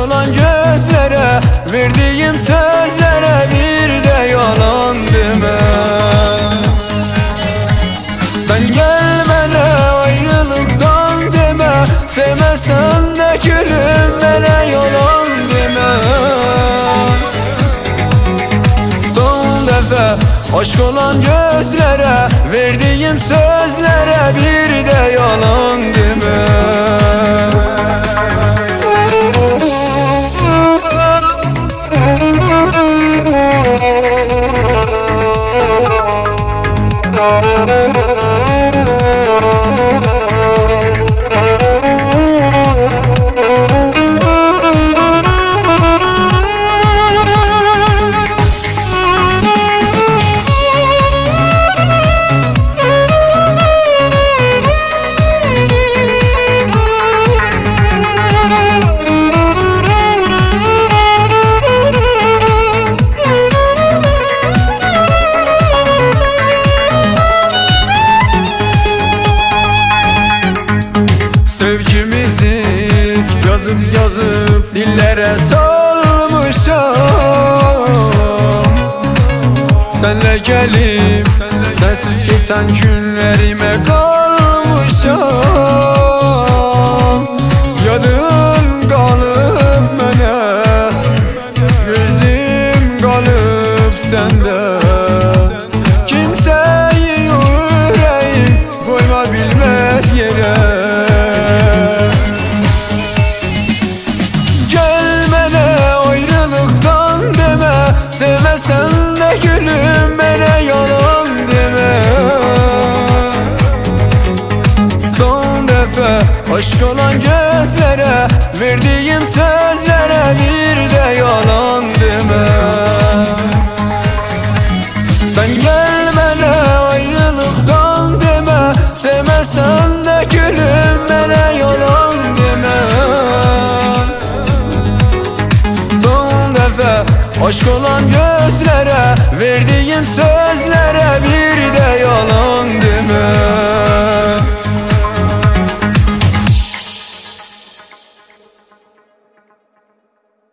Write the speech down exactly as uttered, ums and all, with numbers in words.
olan gözlere, verdiğim sözlere bir de yalan deme. Sen gelmene ayrılıktan deme, sevmesen de gülüm bana yalan deme. Son defa aşk olan gözlere, verdiğim sözlere bir de yalan deme. Sevgimizi yazıp yazıp dillere salmışam. Senle gelip sensiz geçen günlerime kalmışam. Yadın kalıp mene, gözüm kalıp sende. Kimseyi yüreğim koyma bilmez yere. Sevmesen de gülüm bana yalan deme. Son defa aşk olan gözlere, verdiğim sözlere bir de yalan deme. Sen gelmene ayrılıktan deme, sevmesen de gülüm bana yalan deme. Son defa aşk olan gözlere, verdiğim sözlere bir de yalan deme.